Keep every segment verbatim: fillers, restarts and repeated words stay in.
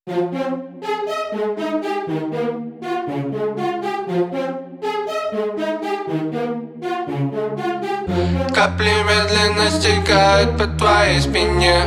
Капли медленно стекают по твоей спине.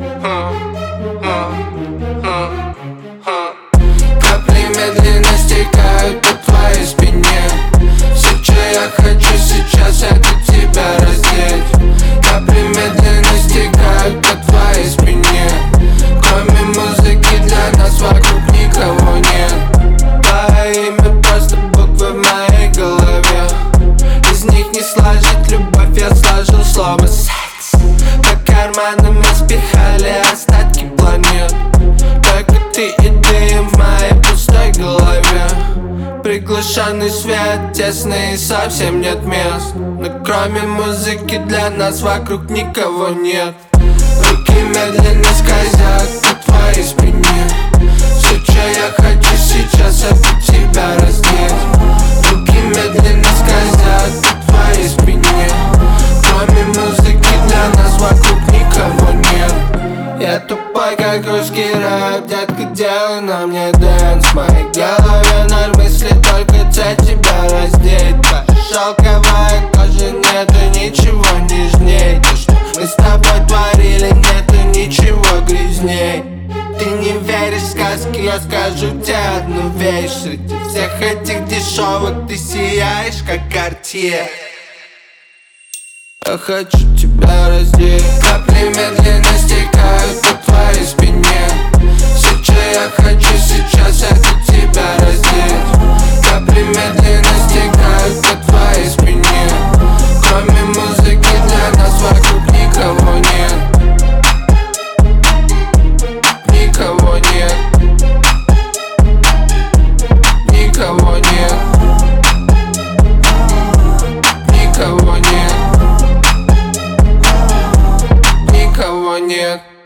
Капли медленно стекают по твоей спине. Все, что я хочу сейчас, это тебя раздеть. Капли медленно стекают по твоей спине. Кроме музыки для нас вокруг никого нет. Твое имя просто буквы в моей голове. Из них не сложить любовь, я сложил слово секс. По карманам мы спихали остатки планет. Только ты и дым в моей пустой голове. Приглушенный свет, тесный и совсем нет мест. Но кроме музыки для нас вокруг никого нет. Руки медленно скользят по твоей спине. Все, что я хочу сейчас, это тебя раздеть. Руки медленно скользят по твоей спине. Кроме музыки для нас вокруг никого нет. Я тупой, как русский рэп, детка, делай на мне дэнс. В моей голове ноль мыслей, только цель тебя раздеть. Шелковая кожа, нету ничего нежней. То, что мы с тобой творили, нету ничего грязней. Ты не веришь в сказки, я скажу тебе одну вещь. Среди всех этих дешевок ты сияешь, как Cartier. Я хочу тебя раздеть. Капли медленно стекают по твоей спине. Все, что я хочу сейчас, это тебя раздеть. Капли медленно стекают по твоей спине. Кроме музыки для нас вокруг никого нет. Никого нет. Никого нет. Никого нет. Никого нет.